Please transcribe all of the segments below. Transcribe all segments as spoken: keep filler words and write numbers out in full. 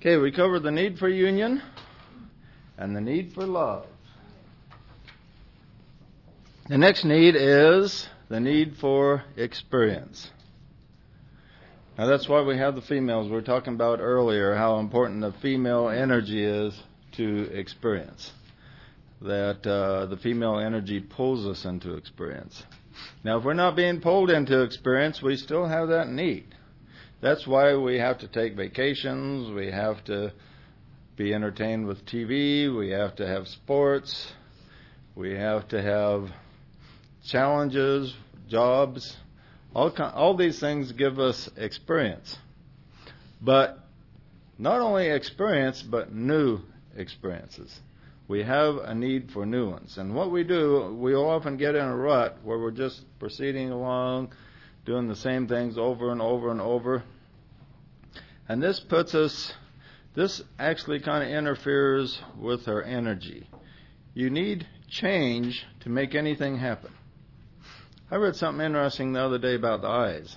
Okay, we covered the need for union and the need for love. The next need is the need for experience. Now that's why we have the females. We were talking about earlier how important the female energy is to experience. That uh, the female energy pulls us into experience. Now if we're not being pulled into experience, we still have that need. That's why we have to take vacations, we have to be entertained with T V, we have to have sports, we have to have challenges, jobs. All, all these things give us experience. But not only experience, but new experiences. We have a need for new ones. And what we do, we often get in a rut where we're just proceeding along, doing the same things over and over and over. And this puts us, this actually kind of interferes with our energy. You need change to make anything happen. I read something interesting the other day about the eyes.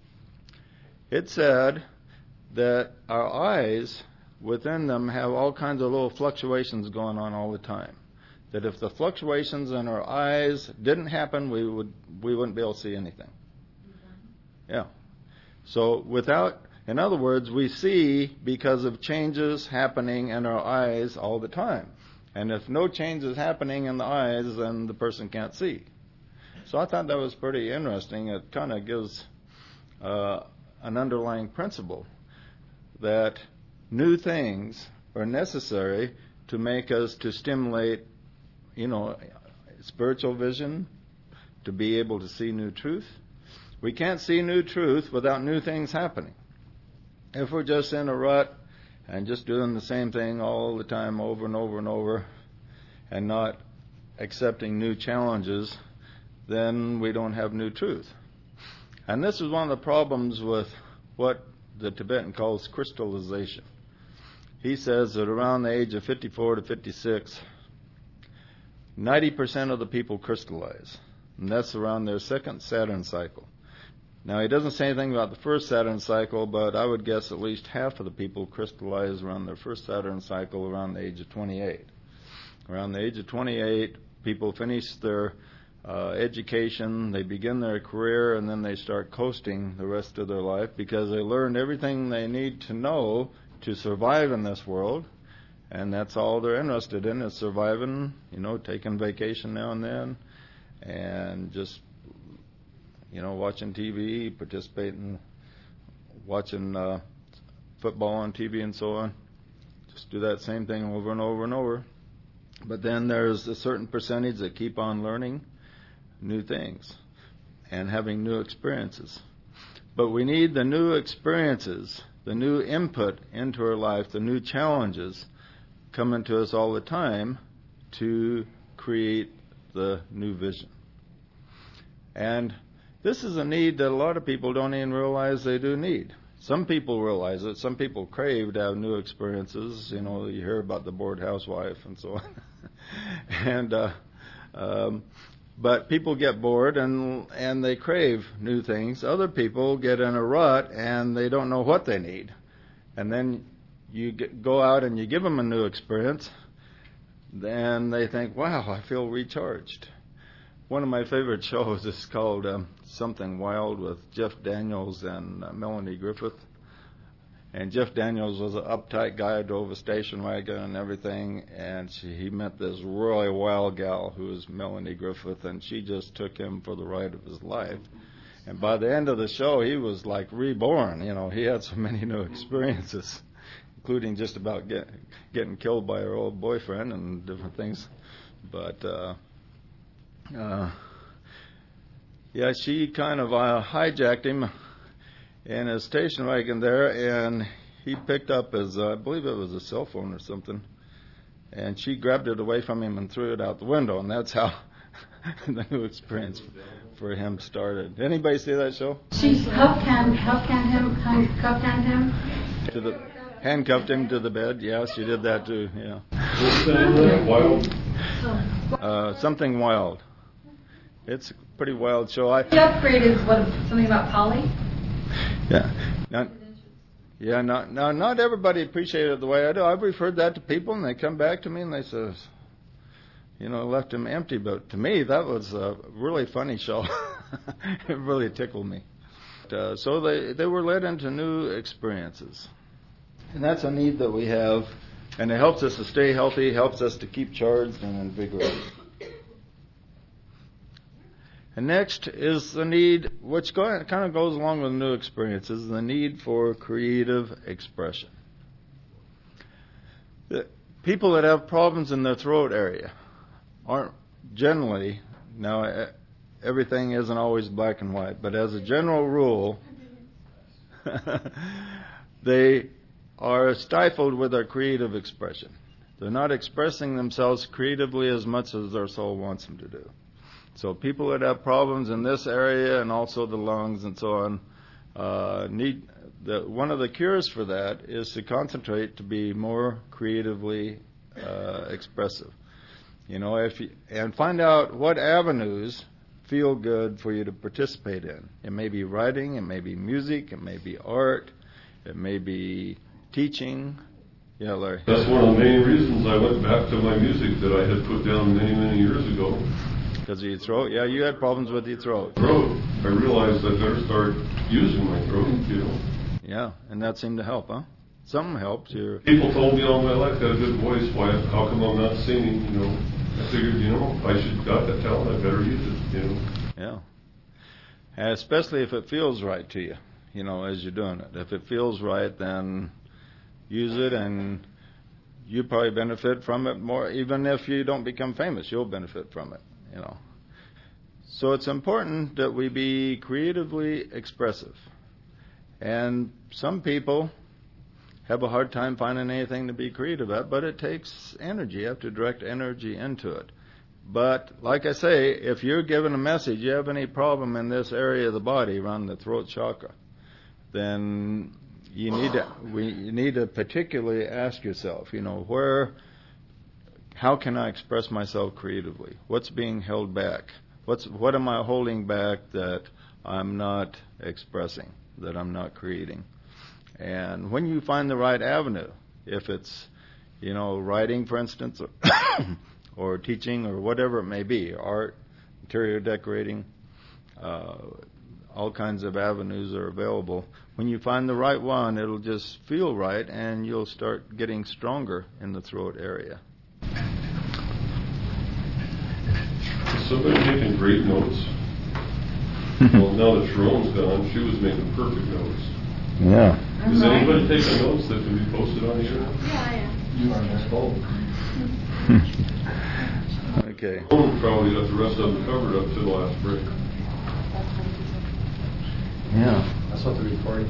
It said that our eyes, within them, have all kinds of little fluctuations going on all the time. That if the fluctuations in our eyes didn't happen, we would we wouldn't be able to see anything. Yeah. So without, in other words, we see because of changes happening in our eyes all the time. And if no change is happening in the eyes, then the person can't see. So I thought that was pretty interesting. It kind of gives uh, an underlying principle that new things are necessary to make us, to stimulate, you know, spiritual vision, to be able to see new truth. We can't see new truth without new things happening. If we're just in a rut and just doing the same thing all the time over and over and over and not accepting new challenges, then we don't have new truth. And this is one of the problems with what the Tibetan calls crystallization. He says that around the age of fifty-four to fifty-six, ninety percent of the people crystallize. And that's around their second Saturn cycle. Now, he doesn't say anything about the first Saturn cycle, but I would guess at least half of the people crystallize around their first Saturn cycle around the age of twenty-eight. Around the age of twenty-eight, people finish their uh, education, they begin their career, and then they start coasting the rest of their life because they learned everything they need to know to survive in this world, and that's all they're interested in is surviving, you know, taking vacation now and then, and just, you know, watching T V, participating, watching uh, football on T V and so on. Just do that same thing over and over and over. But then there's a certain percentage that keep on learning new things and having new experiences. But we need the new experiences, the new input into our life, the new challenges coming to us all the time to create the new vision. And this is a need that a lot of people don't even realize they do need. Some people realize it. Some people crave to have new experiences. You know, you hear about the bored housewife and so on. and uh, um, but people get bored and and they crave new things. Other people get in a rut and they don't know what they need. And then you get, go out and you give them a new experience. Then they think, wow, I feel recharged. One of my favorite shows is called um, Something Wild with Jeff Daniels and uh, Melanie Griffith. And Jeff Daniels was an uptight guy, drove a station wagon and everything, and she, he met this really wild gal who was Melanie Griffith, and she just took him for the ride of his life. And by the end of the show, he was like reborn. You know, he had so many new experiences, including just about get, getting killed by her old boyfriend and different things. But uh, Uh, yeah, she kind of uh, hijacked him in his station wagon there, and he picked up his, uh, I believe it was a cell phone or something, and she grabbed it away from him and threw it out the window, and that's how the new experience for him started. Anybody see that show? She cuffed him, cuffed him, cuffed him. To the, handcuffed him to the bed. Yeah, she did that too. Yeah. Wild. Uh, something wild. It's a pretty wild show. I, The upgrade is what, something about Polly? yeah. Now, Yeah, not, now, not everybody appreciated it the way I do. I've referred that to people, and they come back to me, and they say, you know, left them empty. But to me, that was a really funny show. It really tickled me. Uh, so they, they were led into new experiences. And that's a need that we have, and it helps us to stay healthy, helps us to keep charged and invigorated. And next is the need, which go, kind of goes along with new experiences, the need for creative expression. The people that have problems in their throat area aren't generally, now everything isn't always black and white, but as a general rule, they are stifled with their creative expression. They're not expressing themselves creatively as much as their soul wants them to do. So people that have problems in this area and also the lungs and so on uh, need the, one of the cures for that is to concentrate to be more creatively uh, expressive. You know, if you, and find out what avenues feel good for you to participate in. It may be writing, it may be music, it may be art, it may be teaching. Yeah, Larry. That's one of the main reasons I went back to my music that I had put down many, many years ago. Because of your throat? Yeah, you had problems with your throat. Throat. I realized I better start using my throat, you know. Yeah, and that seemed to help, huh? Something helped. Your People told me all my life I had a good voice. Why? How come I'm not singing? You know, I figured, you know, I should got that talent. I better use it. You know. Yeah. And especially if it feels right to you. You know, as you're doing it. If it feels right, then use it, and you probably benefit from it more. Even if you don't become famous, you'll benefit from it. You know. So it's important that we be creatively expressive. And some people have a hard time finding anything to be creative at, but it takes energy. You have to direct energy into it. But like I say, if you're given a message, you have any problem in this area of the body around the throat chakra, then you need to we you need to particularly ask yourself, you know, where, how can I express myself creatively? What's being held back? What's what am I holding back that I'm not expressing, that I'm not creating? And when you find the right avenue, if it's, you know, writing, for instance, or, or teaching, or whatever it may be, art, interior decorating, uh, all kinds of avenues are available. When you find the right one, it'll just feel right, and you'll start getting stronger in the throat area. Somebody making great notes. Well, now that Sharon's gone, she was making perfect notes. Yeah. Does anybody take the notes that can be posted on the internet? Yeah, I am. You are next old. Okay. Sharon probably got the rest of them covered up to the last break. Yeah. That's what the recording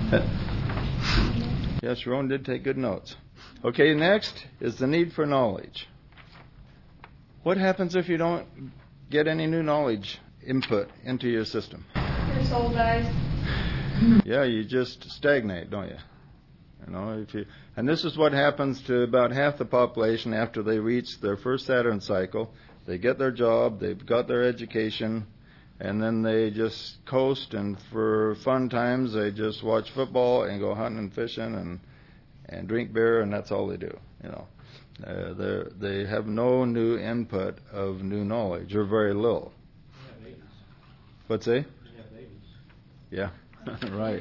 is. Yes, Sharon did take good notes. Okay, next is the need for knowledge. What happens if you don't get any new knowledge input into your system? Your soul dies. Yeah, you just stagnate, don't you? You know, if you, and this is what happens to about half the population after they reach their first Saturn cycle. They get their job, they've got their education, and then they just coast, and for fun times they just watch football and go hunting and fishing and and drink beer, and that's all they do. You know, uh, they they have no new input of new knowledge, or very little. What's that? Yeah. Right.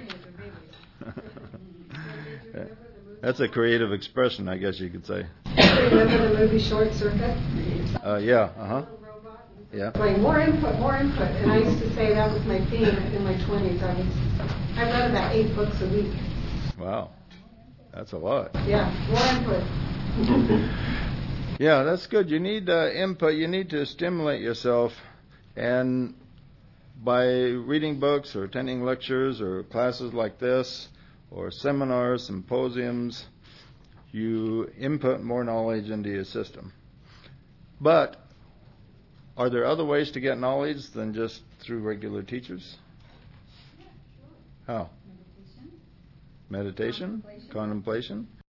That's a creative expression, I guess you could say. Remember the movie Short Circuit? Uh, yeah, uh-huh. Yeah. Like, more input, more input. And I used to say that was my theme in my twenties. I was, I read about eight books a week. Wow. That's a lot. Yeah, more input. Yeah, that's good. You need uh, input. You need to stimulate yourself. And by reading books or attending lectures or classes like this or seminars, symposiums, you input more knowledge into your system. But are there other ways to get knowledge than just through regular teachers? How? Meditation? Contemplation?